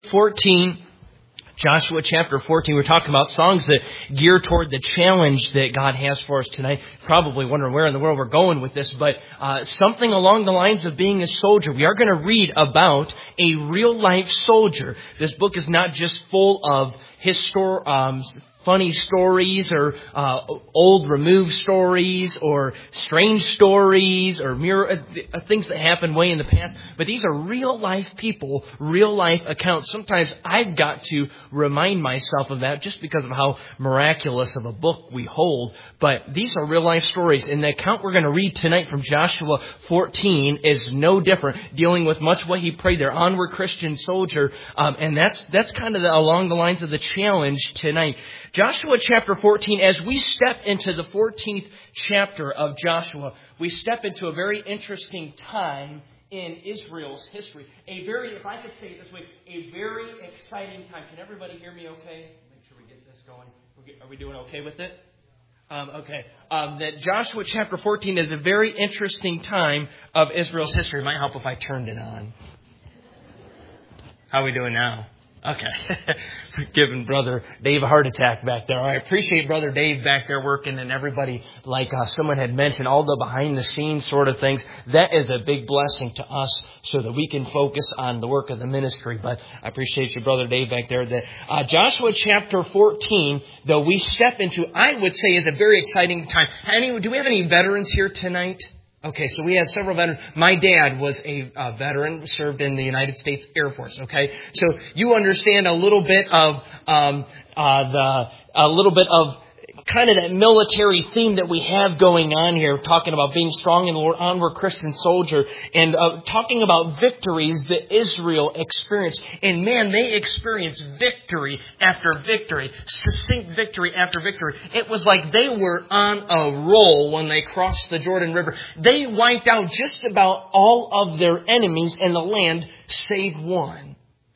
14, Joshua chapter 14, we're talking about songs that gear toward the challenge that God has for us tonight. Probably wondering where in the world we're going with this, but something along the lines of being a soldier. We are going to read about a real-life soldier. This book is not just full of funny stories or old removed stories or strange stories or things that happened way in the past. But these are real life people, real life accounts. Sometimes I've got to remind myself of that just because of how miraculous of a book we hold. But these are real life stories. And the account we're going to read tonight from Joshua 14 is no different, dealing with much what he prayed there. Onward, Christian soldier. And that's kind of along the lines of the challenge tonight. Joshua chapter 14, as we step into the 14th chapter of Joshua, we step into a very interesting time in Israel's history. If I could say it this way, a very exciting time. Can everybody hear me okay? Make sure we get this going. Are we doing okay with it? Okay. That Joshua chapter 14 is a very interesting time of Israel's history. It might help if I turned it on. How are we doing now? Okay. Giving Brother Dave a heart attack back there. I appreciate Brother Dave back there working and everybody, like someone had mentioned, all the behind the scenes sort of things. That is a big blessing to us so that we can focus on the work of the ministry. But I appreciate you, Brother Dave, back there. That Joshua chapter 14, though we step into, I would say, is a very exciting time. Do we have any veterans here tonight? Okay, so we have several veterans. My dad was a veteran, served in the United States Air Force. Okay, so you understand a little bit of kind of that military theme that we have going on here, talking about being strong in the Lord, onward Christian soldier, and talking about victories that Israel experienced. And man, they experienced victory after victory, succinct victory after victory. It was like they were on a roll when they crossed the Jordan River. They wiped out just about all of their enemies in the land, save one.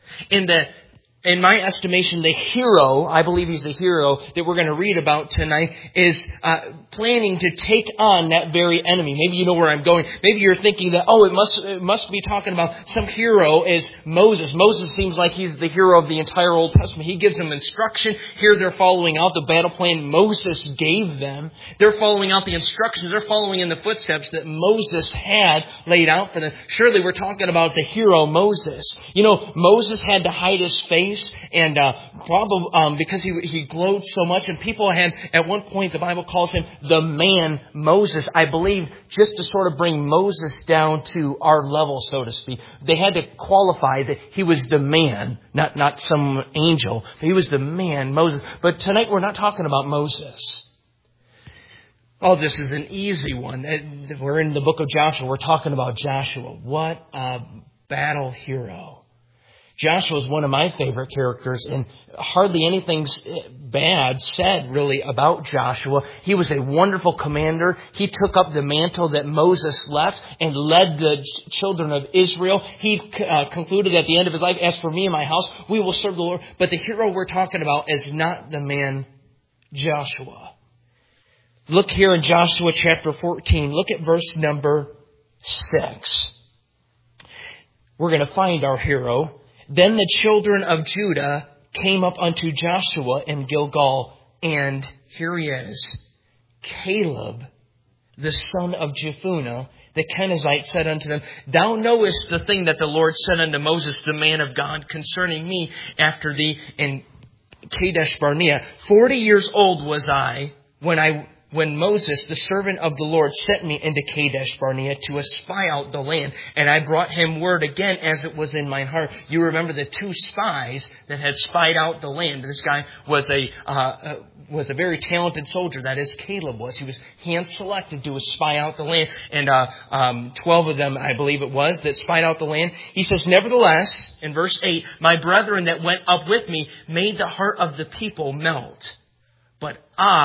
In my estimation, the hero, I believe he's the hero that we're going to read about tonight, is planning to take on that very enemy. Maybe you know where I'm going. Maybe you're thinking that, it must be talking about some hero is Moses. Moses seems like he's the hero of the entire Old Testament. He gives them instruction. Here they're following out the battle plan Moses gave them. They're following out the instructions. They're following in the footsteps that Moses had laid out for them. Surely we're talking about the hero Moses. You know, Moses had to hide his face. And probably because he glowed so much, and people had at one point the Bible calls him the man Moses. I believe just to sort of bring Moses down to our level, so to speak. They had to qualify that he was the man, not some angel, but he was the man Moses. But tonight we're not talking about Moses. Oh, this is an easy one. We're in the book of Joshua. We're talking about Joshua. What a battle hero. Joshua is one of my favorite characters, and hardly anything bad said really about Joshua. He was a wonderful commander. He took up the mantle that Moses left and led the children of Israel. He concluded at the end of his life, as for me and my house, we will serve the Lord. But the hero we're talking about is not the man Joshua. Look here in Joshua chapter 14. Look at verse number 6. We're going to find our hero. Then the children of Judah came up unto Joshua in Gilgal, and here he is. Caleb, the son of Jephunneh, the Kenizzite, said unto them, Thou knowest the thing that the Lord said unto Moses, the man of God, concerning me after thee in Kadesh Barnea. 40 years old was I when Moses, the servant of the Lord, sent me into Kadesh Barnea to espy out the land. And I brought him word again as it was in mine heart. You remember the two spies that had spied out the land. This guy was a very talented soldier. That is, Caleb was. He was hand-selected to spy out the land. And 12 of them, I believe it was, that spied out the land. He says, Nevertheless, in verse 8, My brethren that went up with me made the heart of the people melt. But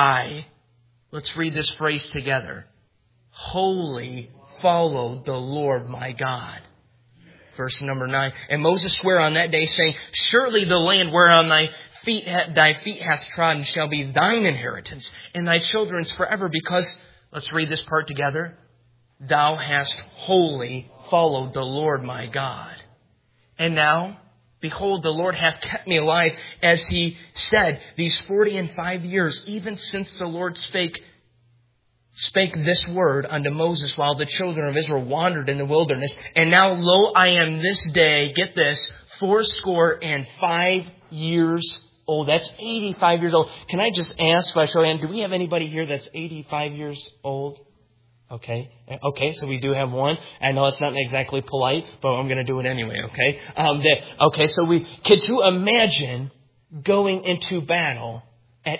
let's read this phrase together. Wholly followed the Lord my God. Verse number 9. And Moses sware on that day, saying, Surely the land whereon thy feet hath trodden shall be thine inheritance, and thy children's forever, because, let's read this part together, thou hast wholly followed the Lord my God. And now, Behold, the Lord hath kept me alive, as he said, these 45 years, even since the Lord spake this word unto Moses while the children of Israel wandered in the wilderness. And now, lo, I am this day, get this, 85 years old. That's 85 years old. Can I just ask by show of hands, do we have anybody here that's 85 years old? Okay, so we do have one. I know it's not exactly polite, but I'm going to do it anyway, okay? Could you imagine going into battle at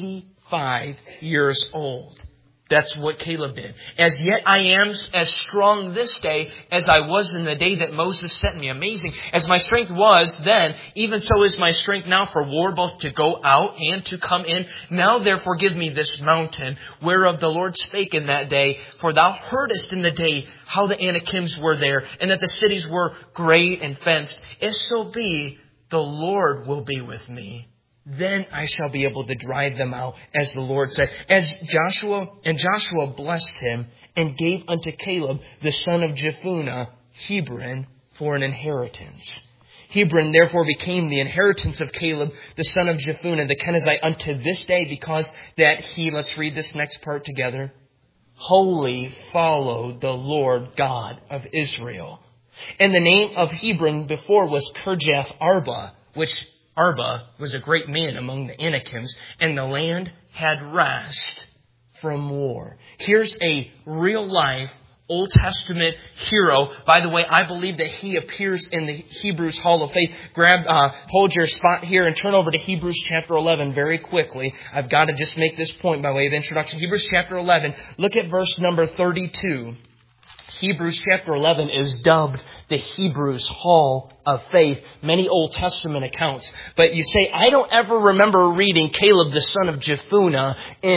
85 years old? That's what Caleb did. As yet I am as strong this day as I was in the day that Moses sent me. Amazing. As my strength was then, even so is my strength now for war, both to go out and to come in. Now therefore give me this mountain, whereof the Lord spake in that day. For thou heardest in the day how the Anakims were there, and that the cities were great and fenced. If so be, the Lord will be with me. Then I shall be able to drive them out, as the Lord said. Joshua blessed him and gave unto Caleb, the son of Jephunneh, Hebron for an inheritance. Hebron therefore became the inheritance of Caleb, the son of Jephunneh, the Kenizzite, unto this day, because that he, let's read this next part together, wholly followed the Lord God of Israel. And the name of Hebron before was Kirjath Arba, which Arba was a great man among the Anakims, and the land had rest from war. Here's a real-life Old Testament hero. By the way, I believe that he appears in the Hebrews Hall of Faith. Hold your spot here and turn over to Hebrews chapter 11 very quickly. I've got to just make this point by way of introduction. Hebrews chapter 11, look at verse number 32. Hebrews chapter 11 is dubbed the Hebrews Hall of Faith. Many Old Testament accounts. But you say, I don't ever remember reading Caleb the son of Jephunneh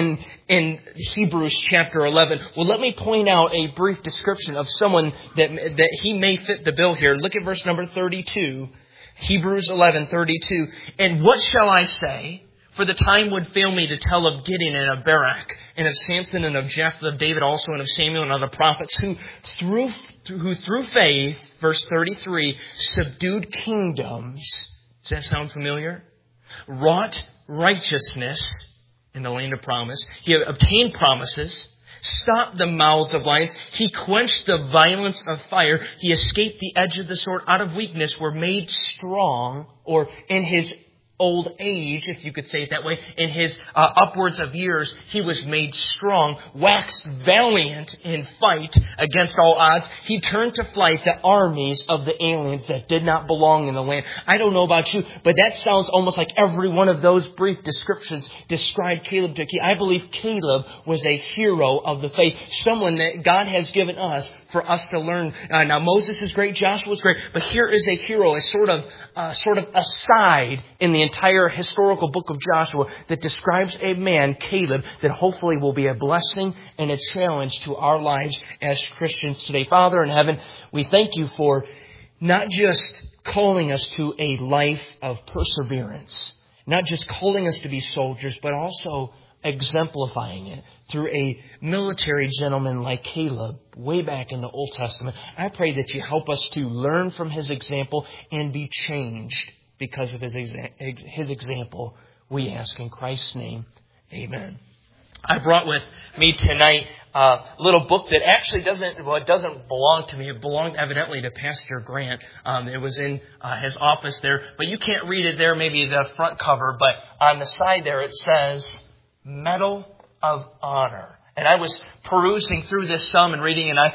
in Hebrews chapter 11. Well, let me point out a brief description of someone that he may fit the bill here. Look at verse number 32. Hebrews 11:32. And what shall I say? For the time would fail me to tell of Gideon and of Barak, and of Samson and of Jephthah, of David also, and of Samuel and other prophets, who through faith, verse 33, subdued kingdoms. Does that sound familiar? Wrought righteousness in the land of promise. He obtained promises. Stopped the mouths of lions. He quenched the violence of fire. He escaped the edge of the sword. Out of weakness were made strong, or in his old age, if you could say it that way, in his upwards of years, he was made strong, waxed valiant in fight against all odds. He turned to flight the armies of the aliens that did not belong in the land. I don't know about you, but that sounds almost like every one of those brief descriptions described Caleb. I believe Caleb was a hero of the faith, someone that God has given us for us to learn. Now Moses is great, Joshua is great, but here is a hero, a sort of aside in the entire historical book of Joshua that describes a man, Caleb, that hopefully will be a blessing and a challenge to our lives as Christians today. Father in heaven, we thank you for not just calling us to a life of perseverance, not just calling us to be soldiers, but also exemplifying it through a military gentleman like Caleb way back in the Old Testament. I pray that you help us to learn from his example and be changed because of his example. We ask in Christ's name. Amen. I brought with me tonight a little book that actually doesn't belong to me. It belonged evidently to Pastor Grant. It was in his office there, but you can't read it there, maybe the front cover, but on the side there it says Medal of Honor. And I was perusing through this some and reading, and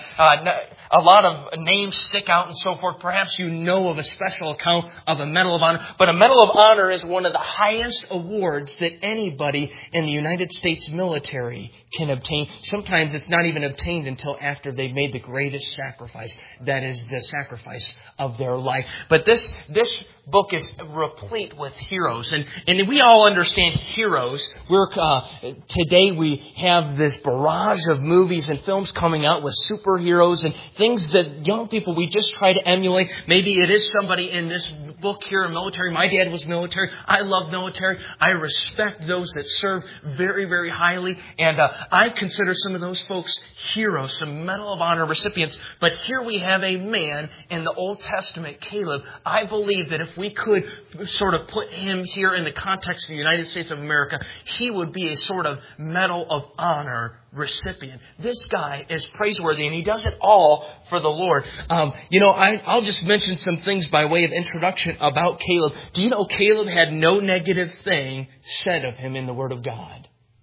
a lot of names stick out and so forth. Perhaps you know of a special account of a Medal of Honor. But a Medal of Honor is one of the highest awards that anybody in the United States military can obtain. Sometimes it's not even obtained until after they've made the greatest sacrifice. That is the sacrifice of their life. But this book is replete with heroes. And we all understand heroes. Today we have this barrage of movies and films coming out with superheroes and things that young people, we just try to emulate. Maybe it is somebody in this book here in military. My dad was military. I love military. I respect those that serve very, very highly. And I consider some of those folks heroes, some Medal of Honor recipients. But here we have a man in the Old Testament, Caleb. I believe that if we could sort of put him here in the context of the United States of America, he would be a sort of Medal of Honor recipient. This guy is praiseworthy, and he does it all for the Lord. I'll just mention some things by way of introduction about Caleb. Do you know Caleb had no negative thing said of him in the Word of God?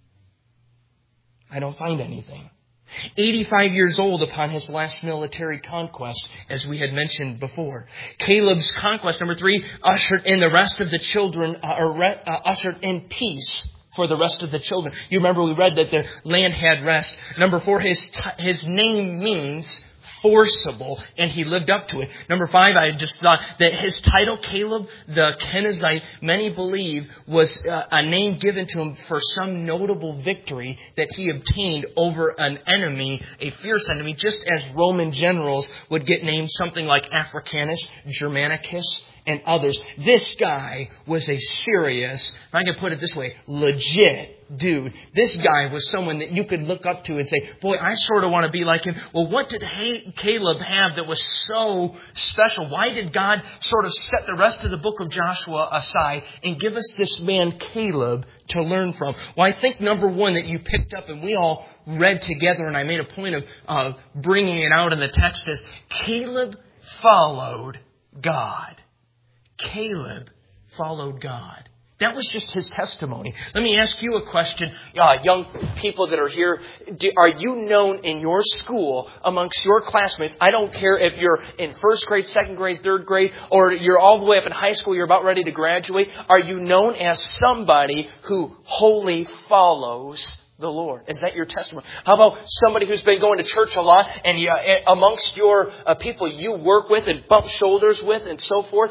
I don't find anything. 85 years old upon his last military conquest, as we had mentioned before. Caleb's conquest, number 3, ushered in the rest of the children, ushered in peace for the rest of the children. You remember we read that the land had rest. Number 4, his name means forcible, and he lived up to it. Number 5, I just thought that his title, Caleb the Kenizzite, many believe was a name given to him for some notable victory that he obtained over an enemy, a fierce enemy, just as Roman generals would get named something like Africanus, Germanicus, and others. This guy was a serious, if I can put it this way, legit dude. This guy was someone that you could look up to and say, boy, I sort of want to be like him. Well, what did Caleb have that was so special? Why did God sort of set the rest of the book of Joshua aside and give us this man Caleb to learn from? Well, I think number 1 that you picked up and we all read together, and I made a point of bringing it out in the text, is Caleb followed God. Caleb followed God. That was just his testimony. Let me ask you a question. Young people that are here, are you known in your school amongst your classmates? I don't care if you're in first grade, second grade, third grade, or you're all the way up in high school, you're about ready to graduate. Are you known as somebody who wholly follows the Lord? Is that your testimony? How about somebody who's been going to church a lot, and amongst your people you work with and bump shoulders with and so forth?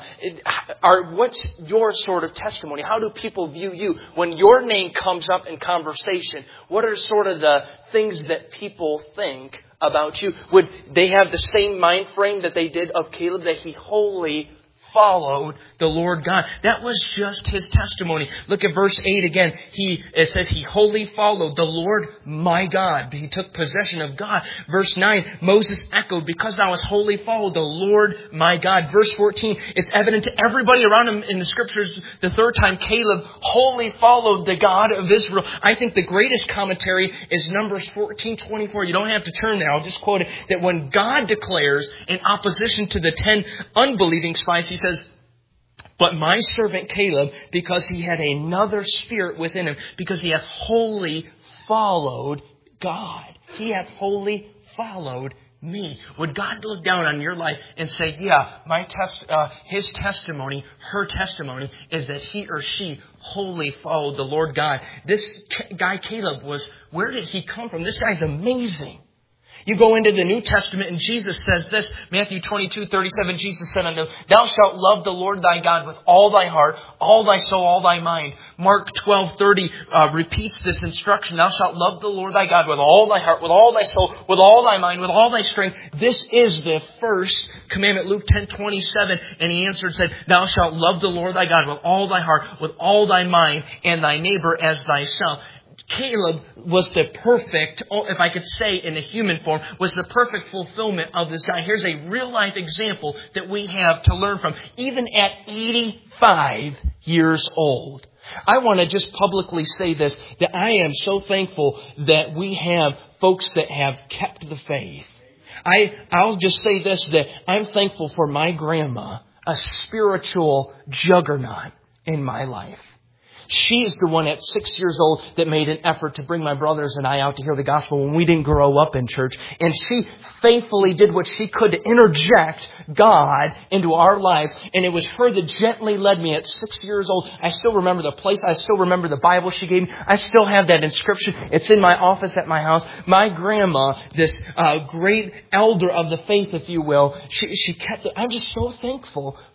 What's your sort of testimony? How do people view you? When your name comes up in conversation, what are sort of the things that people think about you? Would they have the same mind frame that they did of Caleb, that he wholly followed the Lord God? That was just his testimony. Look at verse 8 again. It says he wholly followed the Lord my God. He took possession of God. Verse 9, Moses echoed, because thou hast wholly followed the Lord my God. Verse 14, it's evident to everybody around him in the scriptures the third time, Caleb wholly followed the God of Israel. I think the greatest commentary is Numbers 14:24. You don't have to turn there. I'll just quote it. That when God declares in opposition to the 10 unbelieving spies, he says, but my servant Caleb, because he had another spirit within him, because he hath wholly followed God. He hath wholly followed me. Would God look down on your life and say, yeah, his testimony, her testimony is that he or she wholly followed the Lord God? This guy Caleb where did he come from? This guy's amazing. You go into the New Testament and Jesus says this, Matthew 22:37, Jesus said unto him, thou shalt love the Lord thy God with all thy heart, all thy soul, all thy mind. Mark 12:30 repeats this instruction, thou shalt love the Lord thy God with all thy heart, with all thy soul, with all thy mind, with all thy strength. This is the first commandment. Luke 10:27, and he answered and said, thou shalt love the Lord thy God with all thy heart, with all thy mind, and thy neighbor as thyself. Caleb was the perfect, if I could say in a human form, was the perfect fulfillment of this guy. Here's a real life example that we have to learn from, even at 85 years old. I want to just publicly say this, that I am so thankful that we have folks that have kept the faith. I'll just say this, that I'm thankful for my grandma, a spiritual juggernaut in my life. She is the one at 6 years old that made an effort to bring my brothers and I out to hear the gospel when we didn't grow up in church. And she faithfully did what she could to interject God into our lives. And it was her that gently led me at 6 years old. I still remember the place. I still remember the Bible she gave me. I still have that inscription. It's in my office at my house. My grandma, this great elder of the faith, if you will, she kept it. I'm just so thankful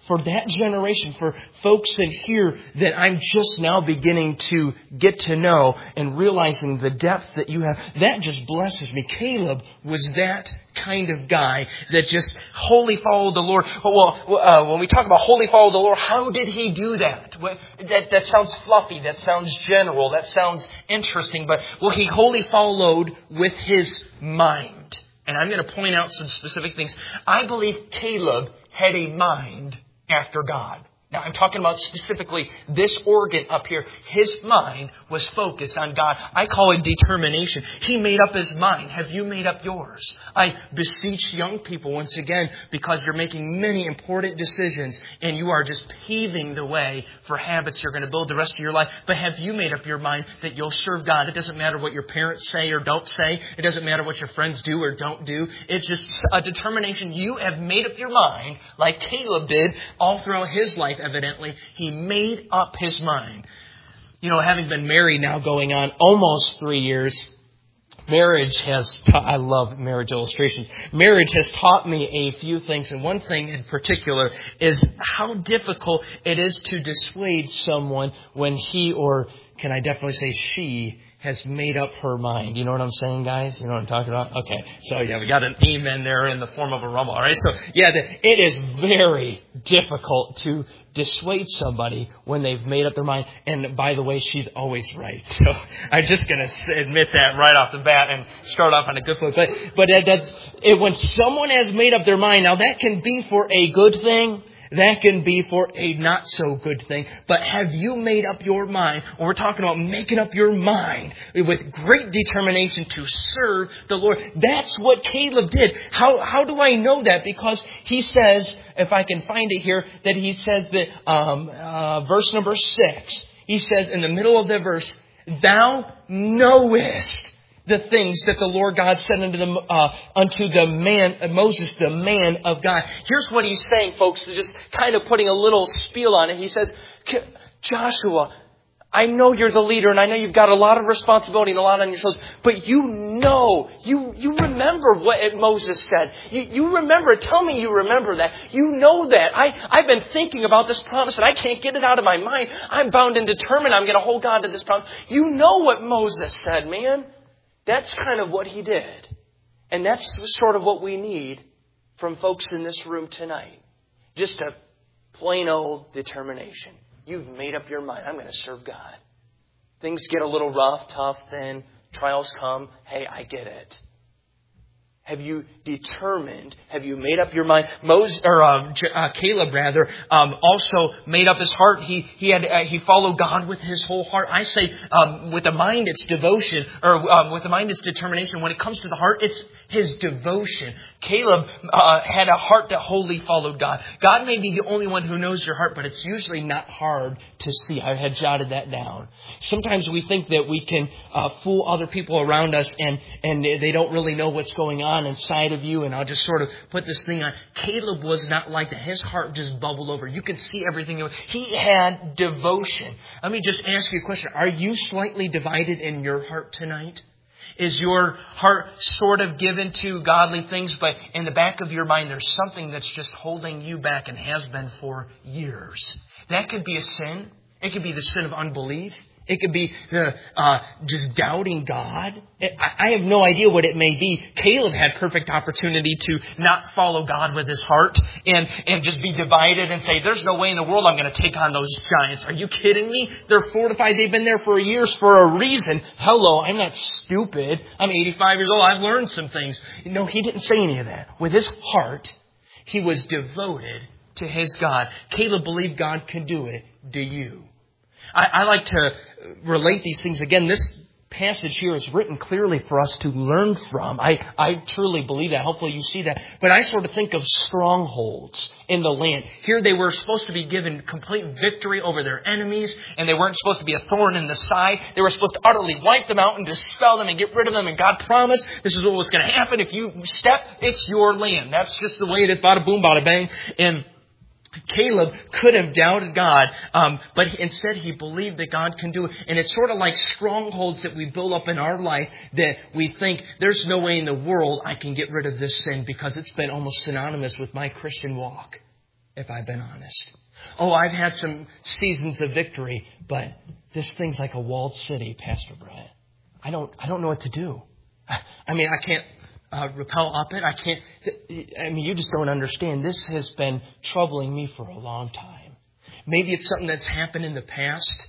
for that generation, for folks in here that I'm just now beginning to get to know and realizing the depth that you have, that just blesses me. Caleb was that kind of guy that just wholly followed the Lord. When we talk about wholly follow the Lord, how did he do that? That sounds fluffy. That sounds general. That sounds interesting. But he wholly followed with his mind. And I'm going to point out some specific things. I believe Caleb had a mind after God. Now, I'm talking about specifically this organ up here. His mind was focused on God. I call it determination. He made up his mind. Have you made up yours? I beseech young people once again, because you're making many important decisions and you are just paving the way for habits you're going to build the rest of your life. But have you made up your mind that you'll serve God? It doesn't matter what your parents say or don't say. It doesn't matter what your friends do or don't do. It's just a determination. You have made up your mind, like Caleb did all throughout his life. Evidently, he made up his mind. Having been married now going on almost 3 years, marriage has I love marriage illustrations. Marriage has taught me a few things, and one thing in particular is how difficult it is to dissuade someone when he, or can I definitely say she, has made up her mind. You know what I'm saying, guys? You know what I'm talking about? Okay. So, we got an amen there in the form of a rumble. All right. So, it is very difficult to dissuade somebody when they've made up their mind. And by the way, she's always right. So, I'm just going to admit that right off the bat and start off on a good foot. But when someone has made up their mind, now that can be for a good thing. That can be for a not so good thing. But have you made up your mind? When we're talking about making up your mind with great determination to serve the Lord. That's what Caleb did. How do I know that? Because he says, if I can find it here, that he says that verse number 6. He says in the middle of the verse, "Thou knowest the things that the Lord God said unto the man, Moses, the man of God." Here's what he's saying, folks, just kind of putting a little spiel on it. He says, "Joshua, I know you're the leader and I know you've got a lot of responsibility and a lot on your shoulders, but you remember what Moses said. You remember it. Tell me you remember that. You know that. I've been thinking about this promise and I can't get it out of my mind. I'm bound and determined I'm going to hold on to this promise. You know what Moses said, man." That's kind of what he did. And that's sort of what we need from folks in this room tonight. Just a plain old determination. You've made up your mind. I'm going to serve God. Things get a little rough, tough, then trials come. Hey, I get it. Have you determined? Have you made up your mind? Caleb also made up his heart. He followed God with his whole heart. I say, with the mind it's devotion, or with the mind it's determination. When it comes to the heart, it's his devotion. Caleb had a heart that wholly followed God. God may be the only one who knows your heart, but it's usually not hard to see. I had jotted that down. Sometimes we think that we can fool other people around us, and they don't really know what's going on inside of you, and I'll just sort of put this thing on. Caleb was not like that. His heart just bubbled over. You can see everything. He had devotion. Let me just ask you a question. Are you slightly divided in your heart tonight? Is your heart sort of given to godly things, but in the back of your mind there's something that's just holding you back and has been for years? That could be a sin. It could be the sin of unbelief. It could be just doubting God. I have no idea what it may be. Caleb had perfect opportunity to not follow God with his heart and just be divided and say, "There's no way in the world I'm going to take on those giants. Are you kidding me? They're fortified. They've been there for years for a reason. Hello, I'm not stupid. I'm 85 years old. I've learned some things." No, he didn't say any of that. With his heart, he was devoted to his God. Caleb believed God could do it. Do you? I like to relate these things. Again, this passage here is written clearly for us to learn from. I truly believe that. Hopefully you see that. But I sort of think of strongholds in the land. Here they were supposed to be given complete victory over their enemies, and they weren't supposed to be a thorn in the side. They were supposed to utterly wipe them out and dispel them and get rid of them. And God promised this is what was going to happen. If you step, it's your land. That's just the way it is. Bada boom, bada bang. And Caleb could have doubted God, but instead he believed that God can do it. And it's sort of like strongholds that we build up in our life that we think there's no way in the world I can get rid of this sin because it's been almost synonymous with my Christian walk. if I've been honest. Oh, I've had some seasons of victory, but this thing's like a walled city, Pastor Brett. I don't know what to do. I mean, I can't rappel up it. You just don't understand. This has been troubling me for a long time. Maybe it's something that's happened in the past,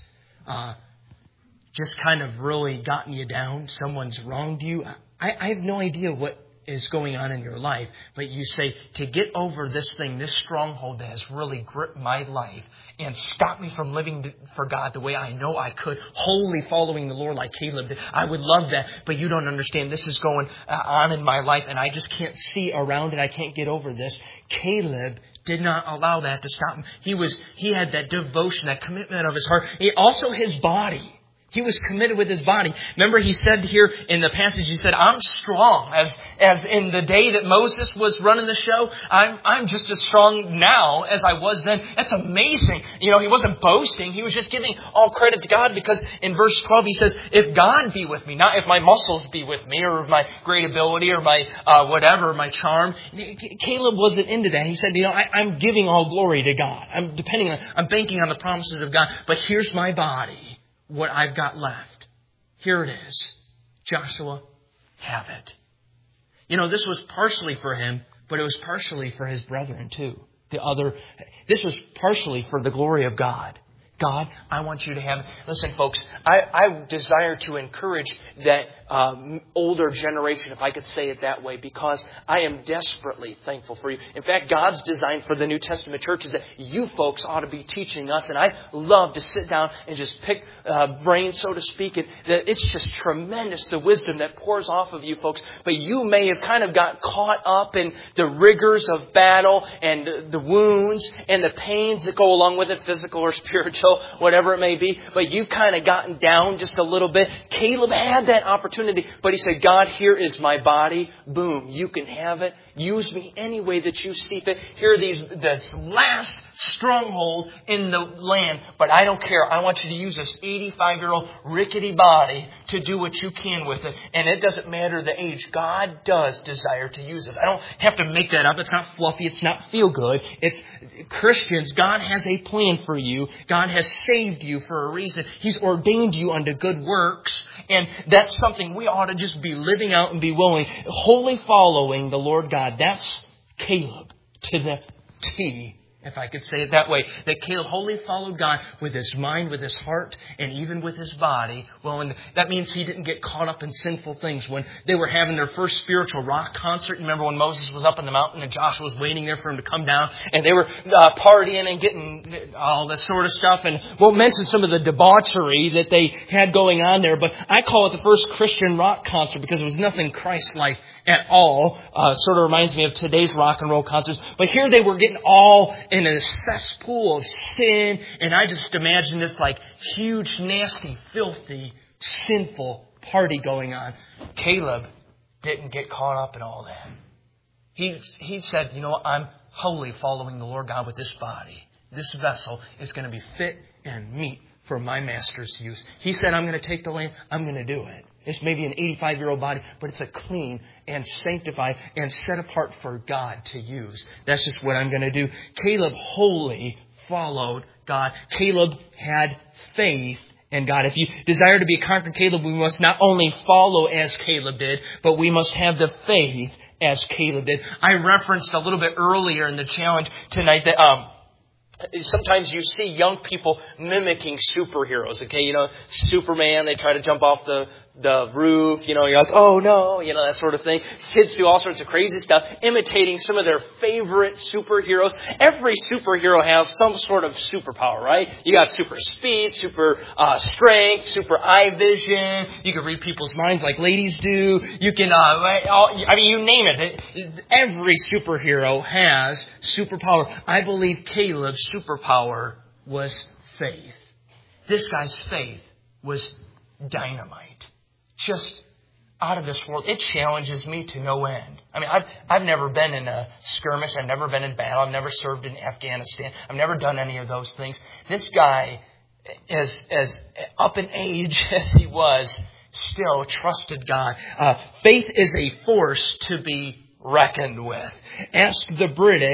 just kind of really gotten you down. Someone's wronged you. I have no idea what is going on in your life, but you say, to get over this thing, this stronghold that has really gripped my life and stopped me from living for God the way I know I could, wholly following the Lord like Caleb did. I would love that, but you don't understand. This is going on in my life, and I just can't see around it. I can't get over this. Caleb did not allow that to stop him. He had that devotion, that commitment of his heart. Also his body. He was committed with his body. Remember, he said here in the passage, he said, I'm strong. As in the day that Moses was running the show, I'm just as strong now as I was then. That's amazing. He wasn't boasting. He was just giving all credit to God, because in verse 12 he says, if God be with me, not if my muscles be with me, or my great ability, or my my charm. Caleb wasn't into that. He said, I'm giving all glory to God. I'm banking on the promises of God. But here's my body. What I've got left. Here it is. Joshua, have it. This was partially for him, but it was partially for his brethren too. This was partially for the glory of God. God, I want you to have it. Listen, folks, I desire to encourage that older generation, if I could say it that way, because I am desperately thankful for you. In fact, God's design for the New Testament church is that you folks ought to be teaching us. And I love to sit down and just pick brains, so to speak. It's just tremendous, the wisdom that pours off of you folks. But you may have kind of got caught up in the rigors of battle and the wounds and the pains that go along with it, physical or spiritual, whatever it may be. But you've kind of gotten down just a little bit. Caleb had that opportunity, but he said, God, here is my body. Boom, you can have it. Use me any way that you see fit. Here are this last stronghold in the land, but I don't care. I want you to use this 85-year-old rickety body to do what you can with it. And it doesn't matter the age. God does desire to use us. I don't have to make that up. It's not fluffy. It's not feel good. It's Christians. God has a plan for you. God has saved you for a reason. He's ordained you unto good works. And that's something we ought to just be living out and be willing, wholly following the Lord God. That's Caleb to the T, if I could say it that way. That Caleb wholly followed God with his mind, with his heart, and even with his body. Well, and that means he didn't get caught up in sinful things. When they were having their first spiritual rock concert, remember when Moses was up in the mountain and Joshua was waiting there for him to come down, and they were partying and getting all this sort of stuff, and won't mention some of the debauchery that they had going on there, but I call it the first Christian rock concert because it was nothing Christ-like at all. Sort of reminds me of today's rock and roll concerts. But here they were getting all in a cesspool of sin. And I just imagine this like huge, nasty, filthy, sinful party going on. Caleb didn't get caught up in all that. He said, I'm wholly following the Lord God with this body. This vessel is going to be fit and meet for my master's use. He said, I'm going to take the land. I'm going to do it. It's maybe an 85-year-old body, but it's a clean and sanctified and set apart for God to use. That's just what I'm going to do. Caleb wholly followed God. Caleb had faith in God. If you desire to be a conqueror Caleb, we must not only follow as Caleb did, but we must have the faith as Caleb did. I referenced a little bit earlier in the challenge tonight that sometimes you see young people mimicking superheroes. Okay, Superman, they try to jump off the roof, you're like, oh no, that sort of thing. Kids do all sorts of crazy stuff, imitating some of their favorite superheroes. Every superhero has some sort of superpower, right? You got super speed, super strength, super eye vision. You can read people's minds like ladies do. You can, you name it. Every superhero has superpower. I believe Caleb's superpower was faith. This guy's faith was dynamite. Just out of this world. It challenges me to no end. I've never been in a skirmish. I've never been in battle. I've never served in Afghanistan. I've never done any of those things. This guy, as up in age as he was, still trusted God. Faith is a force to be reckoned with. Ask the British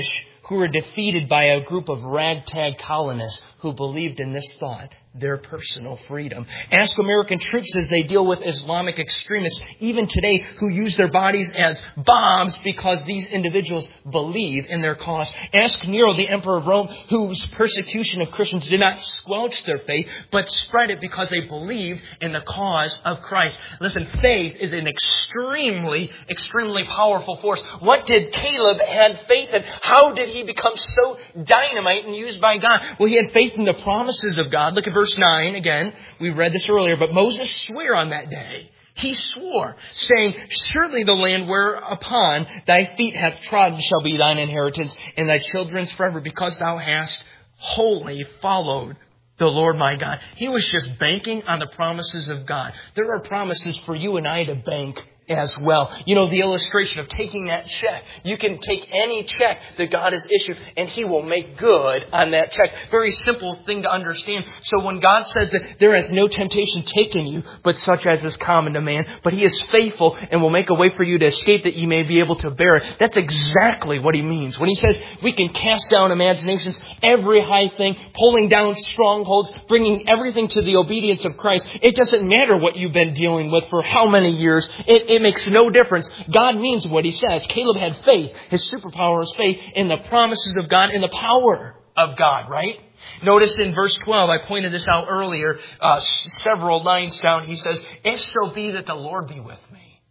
who were defeated by a group of ragtag colonists who believed in this thought: their personal freedom. Ask American troops as they deal with Islamic extremists, even today, who use their bodies as bombs because these individuals believe in their cause. Ask Nero, the Emperor of Rome, whose persecution of Christians did not squelch their faith, but spread it because they believed in the cause of Christ. Listen, faith is an extremely powerful force. What did Caleb have faith in? How did he become so dynamite and used by God? Well, he had faith in the promises of God. Look at verse 9 again. We read this earlier. But Moses swore on that day. He swore, saying, surely the land whereupon thy feet hath trodden shall be thine inheritance, and thy children's forever, because thou hast wholly followed the Lord my God. He was just banking on the promises of God. There are promises for you and I to bank as well. You know, the illustration of taking that check. You can take any check that God has issued and He will make good on that check. Very simple thing to understand. So when God says that there hath no temptation taken you, but such as is common to man, but He is faithful and will make a way for you to escape that you may be able to bear it. That's exactly what He means. When He says we can cast down imaginations, every high thing, pulling down strongholds, bringing everything to the obedience of Christ. It doesn't matter what you've been dealing with for how many years. It makes no difference. God means what He says. Caleb had faith. His superpower is faith in the promises of God and the power of God, right? Notice in verse 12, I pointed this out earlier, several lines down, he says, if so be that the Lord be with me.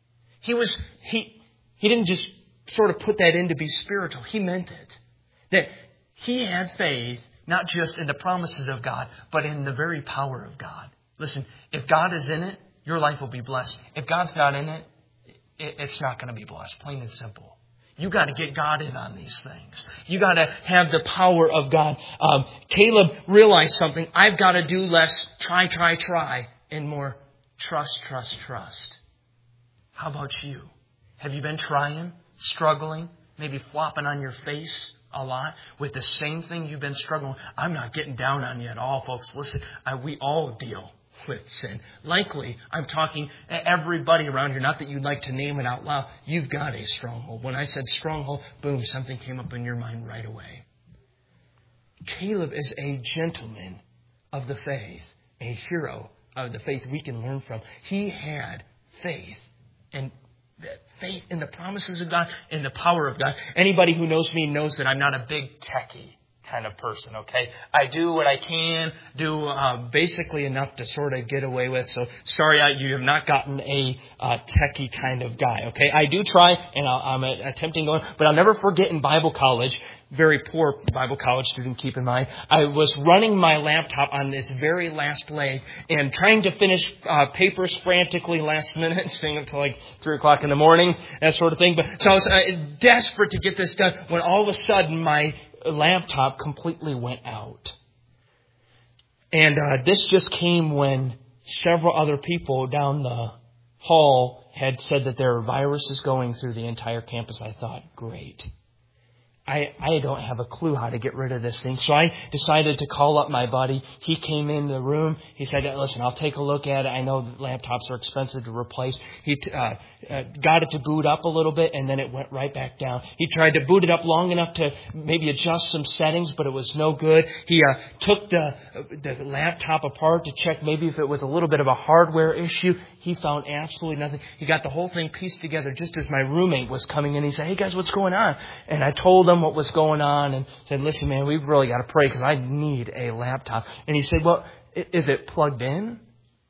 He didn't just sort of put that in to be spiritual. He meant it. That he had faith, not just in the promises of God, but in the very power of God. Listen, if God is in it, your life will be blessed. If God's not in it, it's not going to be blessed, plain and simple. You got to get God in on these things. You got to have the power of God. Caleb realized something. I've got to do less try, and more trust. How about you? Have you been trying, struggling, maybe flopping on your face a lot with the same thing you've been struggling with? I'm not getting down on you at all, folks. Listen, we all deal with sin. Likely, I'm talking everybody around here, not that you'd like to name it out loud. You've got a stronghold. When I said stronghold, boom, something came up in your mind right away. Caleb is a gentleman of the faith, a hero of the faith we can learn from. He had faith, and faith in the promises of God and the power of God. Anybody who knows me knows that I'm not a big techie kind of person, okay? I do what I can do, basically enough to sort of get away with. So sorry, you have not gotten a techie kind of guy, okay? I do try, and I'm attempting to learn, but I'll never forget in Bible college, very poor Bible college student, keep in mind, I was running my laptop on its very last leg and trying to finish papers frantically last minute, staying up till like 3 o'clock in the morning, that sort of thing. But so I was desperate to get this done when all of a sudden my laptop completely went out. And this just came when several other people down the hall had said that there are viruses going through the entire campus. I thought, great. I don't have a clue how to get rid of this thing. So I decided to call up my buddy. He came in the room. He said, listen, I'll take a look at it. I know that laptops are expensive to replace. He got it to boot up a little bit, and then it went right back down. He tried to boot it up long enough to maybe adjust some settings, but it was no good. He took the laptop apart to check maybe if it was a little bit of a hardware issue. He found absolutely nothing. He got the whole thing pieced together just as my roommate was coming in. He said, hey guys, what's going on? And I told him what was going on and said, listen, man, we've really got to pray because I need a laptop. And he said, well, is it plugged in?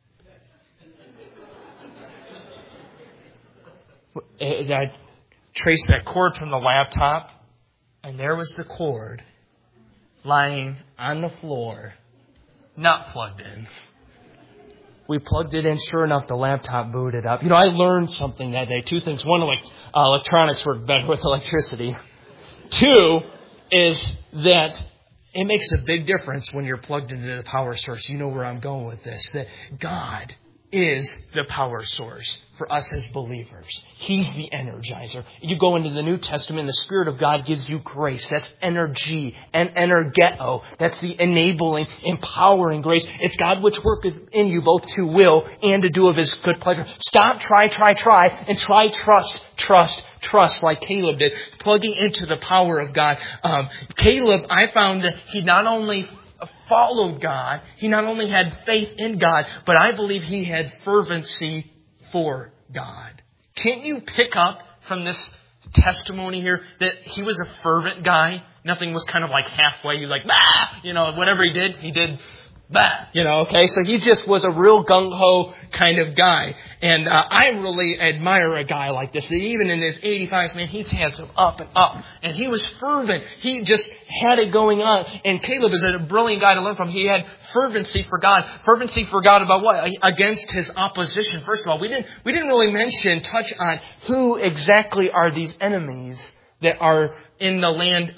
I traced that cord from the laptop, and there was the cord lying on the floor, not plugged in. We plugged it in. Sure enough, the laptop booted up. You know, I learned something that day. 2 things. One, electronics work better with electricity. 2 is that it makes a big difference when you're plugged into the power source. You know where I'm going with this. That God is the power source for us as believers. He's the energizer. You go into the New Testament, the Spirit of God gives you grace. That's energy and energeto. That's the enabling, empowering grace. It's God which worketh in you both to will and to do of His good pleasure. Stop, try, and try, trust like Caleb did, plugging into the power of God. Caleb, I found that he not only followed God, he not only had faith in God, but I believe he had fervency for God. Can't you pick up from this testimony here that he was a fervent guy? Nothing was kind of like halfway. He was like, bah! Whatever he did, bah! Okay? So he just was a real gung-ho kind of guy. And I really admire a guy like this. Even in his 85s, man, he's had some up and up. And he was fervent. He just had it going on. And Caleb is a brilliant guy to learn from. He had fervency for God. Fervency for God about what? Against his opposition. First of all, we didn't really touch on who exactly are these enemies that are in the land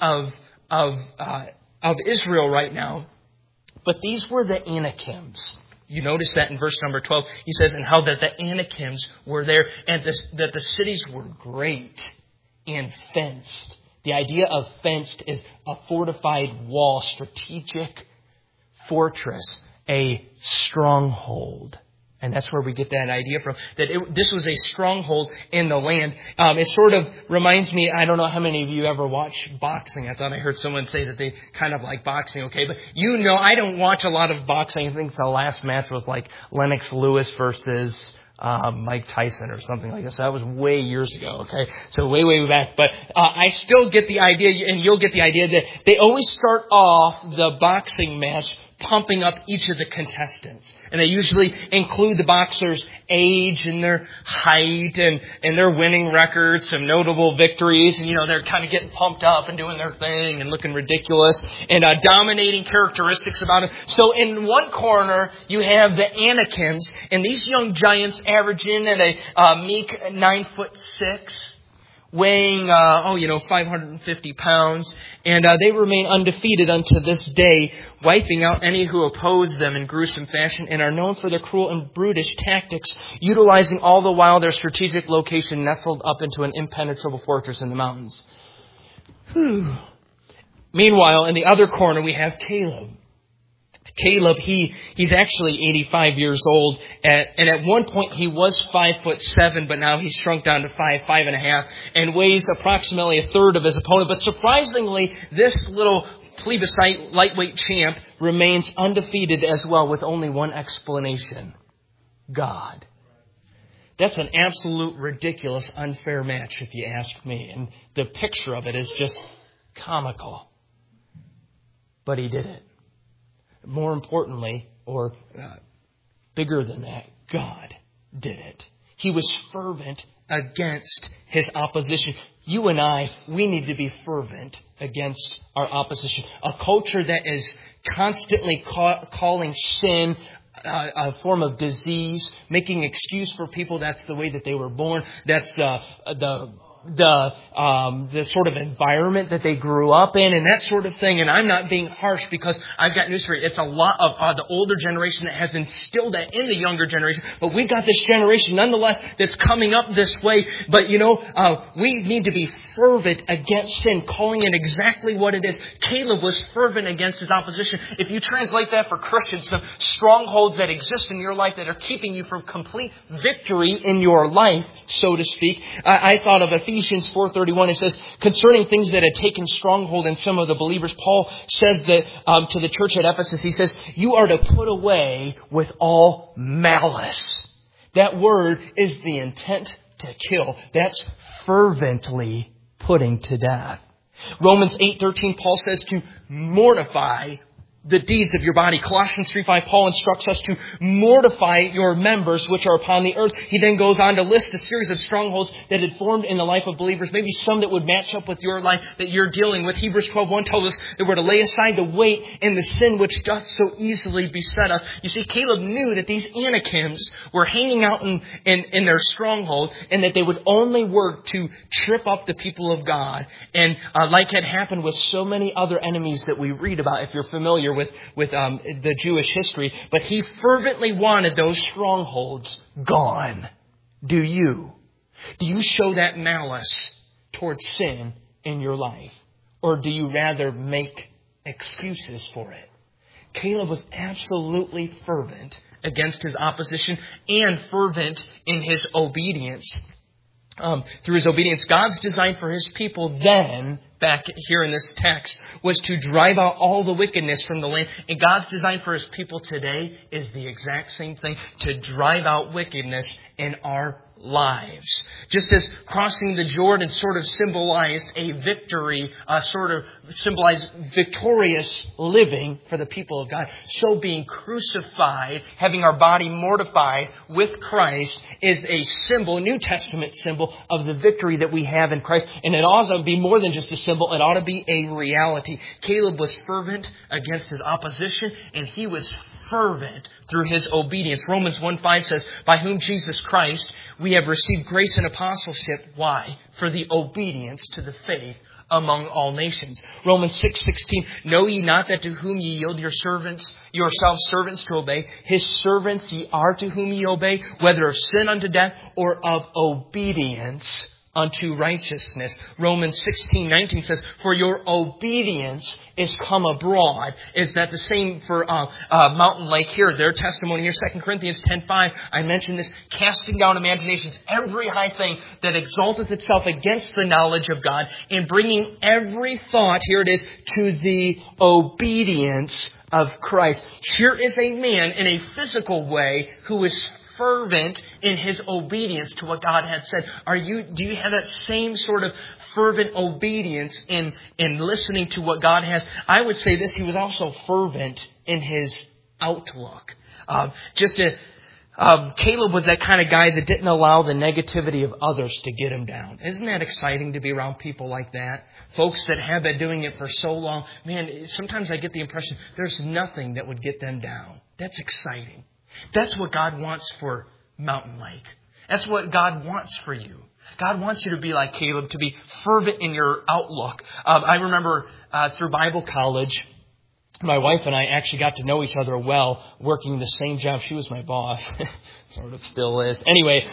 of Israel right now. But these were the Anakims. You notice that in verse number 12. He says, and how that the Anakims were there and that the cities were great and fenced. The idea of fenced is a fortified wall, strategic fortress, a stronghold. And that's where we get that idea from, that this was a stronghold in the land. It sort of reminds me, I don't know how many of you ever watch boxing. I thought I heard someone say that they kind of like boxing, okay? But I don't watch a lot of boxing. I think the last match was like Lennox Lewis versus Mike Tyson or something like this. That was way years ago, okay? So way back. But I still get the idea, and you'll get the idea, that they always start off the boxing match pumping up each of the contestants. And they usually include the boxer's age and their height and their winning records, some notable victories. And, they're kind of getting pumped up and doing their thing and looking ridiculous and dominating characteristics about them. So in one corner, you have the Anakims, and these young giants average in at a meek 9'6", weighing, 550 pounds. And they remain undefeated unto this day, wiping out any who oppose them in gruesome fashion, and are known for their cruel and brutish tactics, utilizing all the while their strategic location nestled up into an impenetrable fortress in the mountains. Meanwhile, in the other corner, we have Caleb. Caleb, he's actually 85 years old, and at one point he was 5'7", but now he's shrunk down to 5'5.5", and weighs approximately a third of his opponent. But surprisingly, this little plebiscite lightweight champ remains undefeated as well, with only one explanation: God. That's an absolute ridiculous, unfair match, if you ask me. And the picture of it is just comical. But he did it. More importantly, or bigger than that, God did it. He was fervent against his opposition. You and I, we need to be fervent against our opposition. A culture that is constantly calling sin a form of disease, making excuse for people. That's the way that they were born. That's the sort of environment that they grew up in and that sort of thing. And I'm not being harsh, because I've got news for you. It's a lot of the older generation that has instilled that in the younger generation. But we've got this generation nonetheless that's coming up this way. But we need to be fervent against sin, calling it exactly what it is. Caleb was fervent against his opposition. If you translate that for Christians, some strongholds that exist in your life that are keeping you from complete victory in your life, so to speak. I thought of Ephesians 4:31. It says, concerning things that had taken stronghold in some of the believers, Paul says that to the church at Ephesus, he says, you are to put away with all malice. That word is the intent to kill. That's fervently putting to death. Romans 8:13, Paul says to mortify the deeds of your body. Colossians 3:5, Paul instructs us to mortify your members which are upon the earth. He then goes on to list a series of strongholds that had formed in the life of believers, maybe some that would match up with your life that you're dealing with. Hebrews 12:1 tells us that we're to lay aside the weight and the sin which doth so easily beset us. You see, Caleb knew that these Anakims were hanging out in their stronghold, and that they would only work to trip up the people of God. And like had happened with so many other enemies that we read about, if you're familiar familiar with the Jewish history, but he fervently wanted those strongholds gone. Do you? Do you show that malice towards sin in your life? Or do you rather make excuses for it? Caleb was absolutely fervent against his opposition and fervent in his obedience. Through his obedience, God's design for his people then, back here in this text, was to drive out all the wickedness from the land. And God's design for his people today is the exact same thing, to drive out wickedness in our lives. Just as crossing the Jordan sort of symbolized a victory, sort of symbolized victorious living for the people of God, so being crucified, having our body mortified with Christ, is a symbol, New Testament symbol, of the victory that we have in Christ. And it ought to be more than just a symbol, it ought to be a reality. Caleb was fervent against his opposition, and he was fervent through his obedience. Romans 1:5 says, by whom Jesus Christ we have received grace and apostleship. Why? For the obedience to the faith among all nations. Romans 6:16, know ye not that to whom ye yield yourselves servants to obey, his servants ye are to whom ye obey, whether of sin unto death or of obedience unto righteousness. Romans 16:19 says, for your obedience is come abroad. Is that the same for Mountain Lake here? Their testimony here, 2 Corinthians 10:5. I mentioned this, casting down imaginations, every high thing that exalteth itself against the knowledge of God, and bringing every thought, here it is, to the obedience of Christ. Here is a man in a physical way who is fervent in his obedience to what God had said. Do you have that same sort of fervent obedience in listening to what God has? I would say this, he was also fervent in his outlook. Caleb was that kind of guy that didn't allow the negativity of others to get him down. Isn't that exciting to be around people like that? Folks that have been doing it for so long. Man, sometimes I get the impression there's nothing that would get them down. That's exciting. That's what God wants for Mountain Lake. That's what God wants for you. God wants you to be like Caleb, to be fervent in your outlook. I remember through Bible college, my wife and I actually got to know each other well, working the same job. She was my boss. Sort of still is. Anyway,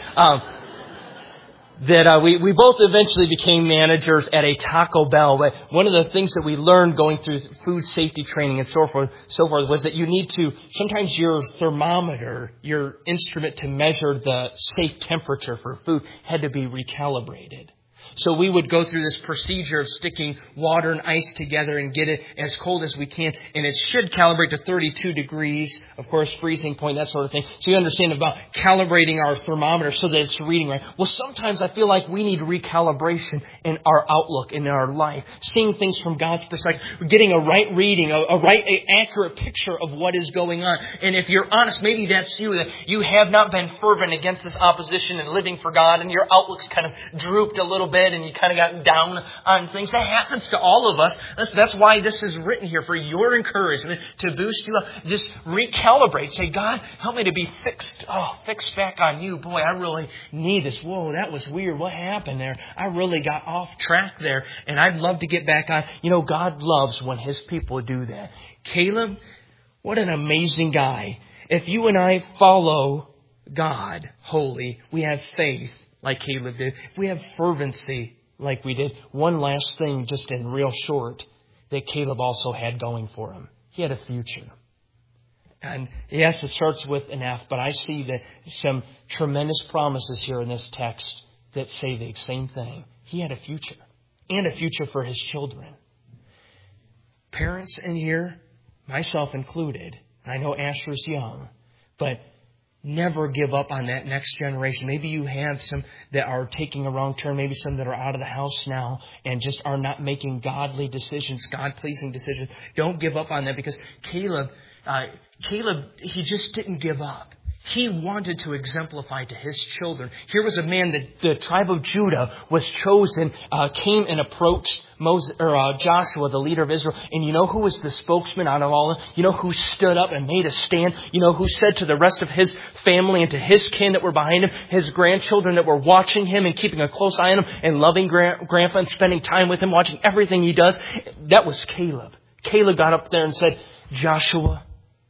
we both eventually became managers at a Taco Bell. But one of the things that we learned going through food safety training and so forth, was that you need to, sometimes your thermometer, your instrument to measure the safe temperature for food, had to be recalibrated. So we would go through this procedure of sticking water and ice together and get it as cold as we can. And it should calibrate to 32 degrees, of course, freezing point, that sort of thing. So you understand about calibrating our thermometer so that it's reading right. Well, sometimes I feel like we need recalibration in our outlook, in our life. Seeing things from God's perspective. Getting a right reading, a accurate picture of what is going on. And if you're honest, maybe that's you, that you have not been fervent against this opposition and living for God, and your outlook's kind of drooped a little bit, and you kind of got down on things. That happens to all of us. That's why this is written here, for your encouragement, to boost you up. Just recalibrate. Say, God, help me to be fixed back on you. Boy, I really need this. Whoa, that was weird. What happened there? I really got off track there, and I'd love to get back on. You know, God loves when His people do that. Caleb, what an amazing guy. If you and I follow God wholly, we have faith like Caleb did. If we have fervency like we did. One last thing, just in real short, that Caleb also had going for him. He had a future. And yes, it starts with an F, but I see that some tremendous promises here in this text that say the same thing. He had a future, and a future for his children. Parents in here, myself included, I know Asher's young, but never give up on that next generation. Maybe you have some that are taking a wrong turn. Maybe some that are out of the house now and just are not making godly decisions, God-pleasing decisions. Don't give up on that, because Caleb, he just didn't give up. He wanted to exemplify to his children. Here was a man that the tribe of Judah was chosen, came and approached Joshua, the leader of Israel. And you know who was the spokesman out of all of them? You know who stood up and made a stand? You know who said to the rest of his family and to his kin that were behind him, his grandchildren that were watching him and keeping a close eye on him and loving Grandpa and spending time with him, watching everything he does? That was Caleb. Caleb got up there and said, Joshua,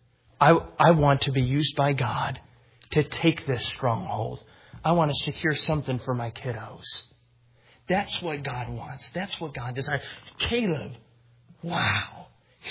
I want to be used by God to take this stronghold. I want to secure something for my kiddos. That's what God wants. That's what God desires. Caleb, wow.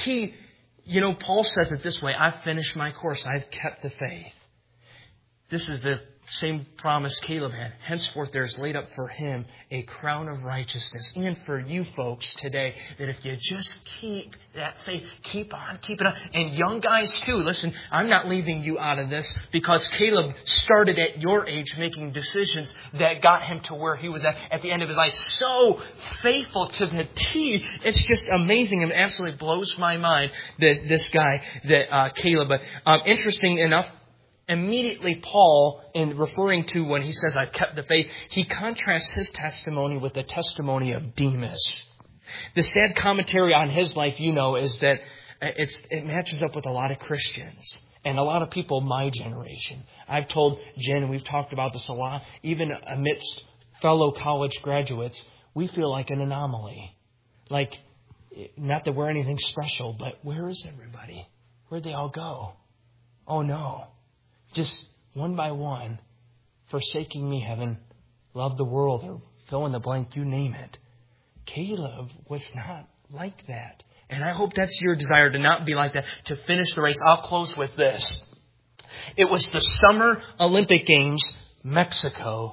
Paul says it this way, I've finished my course. I've kept the faith. This is the same promise Caleb had. Henceforth there is laid up for him a crown of righteousness. And for you folks today, that if you just keep that faith, keep it on. And young guys too, listen, I'm not leaving you out of this, because Caleb started at your age making decisions that got him to where he was at the end of his life. So faithful to the T. It's just amazing and absolutely blows my mind that this guy, Caleb. Interesting enough, immediately Paul, in referring to when he says, I've kept the faith, he contrasts his testimony with the testimony of Demas. The sad commentary on his life, is that it matches up with a lot of Christians and a lot of people my generation. I've told Jen, we've talked about this a lot, even amidst fellow college graduates, we feel like an anomaly. Like, not that we're anything special, but where is everybody? Where'd they all go? Oh no. Just one by one, forsaking me, having loved the world, or fill in the blank, you name it. Caleb was not like that. And I hope that's your desire, to not be like that, to finish the race. I'll close with this. It was the Summer Olympic Games, Mexico,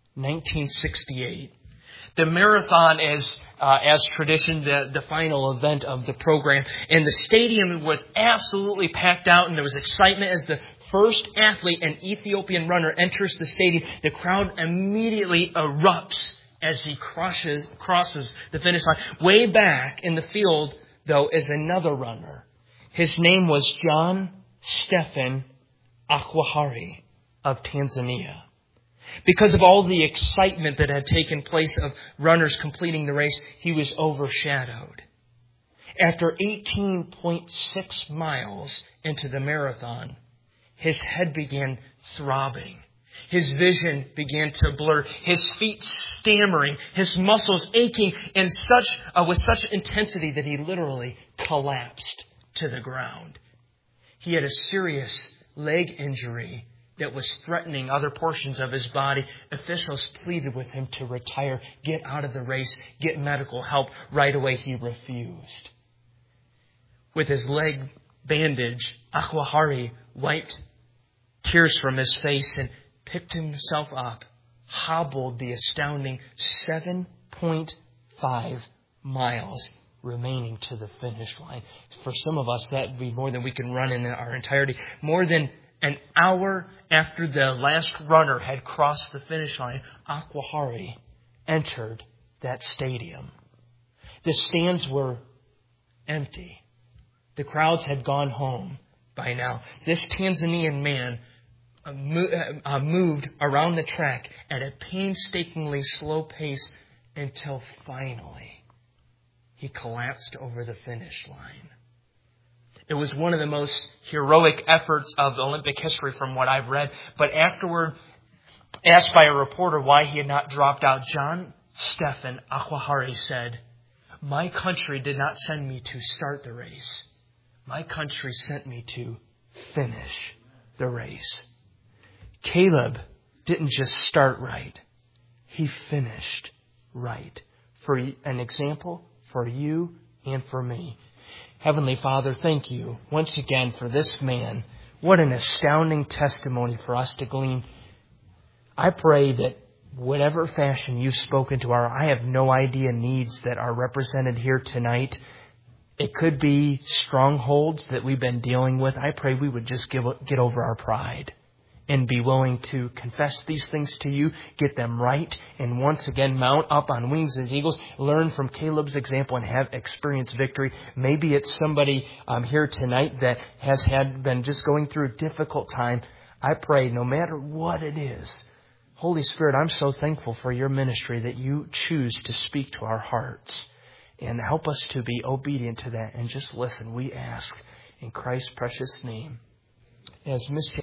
1968. The marathon is, as tradition, the final event of the program. And the stadium was absolutely packed out, and there was excitement as the first athlete, an Ethiopian runner, enters the stadium. The crowd immediately erupts as he crosses the finish line. Way back in the field, though, is another runner. His name was John Stephen Akwahari of Tanzania. Because of all the excitement that had taken place of runners completing the race, he was overshadowed. After 18.6 miles into the marathon, his head began throbbing. His vision began to blur. His feet stammering. His muscles aching with such intensity that he literally collapsed to the ground. He had a serious leg injury that was threatening other portions of his body. Officials pleaded with him to retire, get out of the race, get medical help. Right away he refused. With his leg bandaged, Akwahari wiped tears from his face and picked himself up, hobbled the astounding 7.5 miles remaining to the finish line. For some of us, that would be more than we can run in our entirety. More than an hour after the last runner had crossed the finish line, Akwahari entered that stadium. The stands were empty. The crowds had gone home by now. This Tanzanian man moved around the track at a painstakingly slow pace until finally he collapsed over the finish line. It was one of the most heroic efforts of Olympic history from what I've read. But afterward, asked by a reporter why he had not dropped out, John Stephen Akwahari said, "My country did not send me to start the race. My country sent me to finish the race." Caleb didn't just start right. He finished right. For an example, for you and for me. Heavenly Father, thank you once again for this man. What an astounding testimony for us to glean. I pray that whatever fashion you've spoken to I have no idea needs that are represented here tonight. It could be strongholds that we've been dealing with. I pray we would just get over our pride and be willing to confess these things to you, get them right, and once again mount up on wings as eagles, learn from Caleb's example and have experienced victory. Maybe it's somebody here tonight that has been just going through a difficult time. I pray no matter what it is, Holy Spirit, I'm so thankful for your ministry that you choose to speak to our hearts and help us to be obedient to that and just listen. We ask in Christ's precious name. As Miss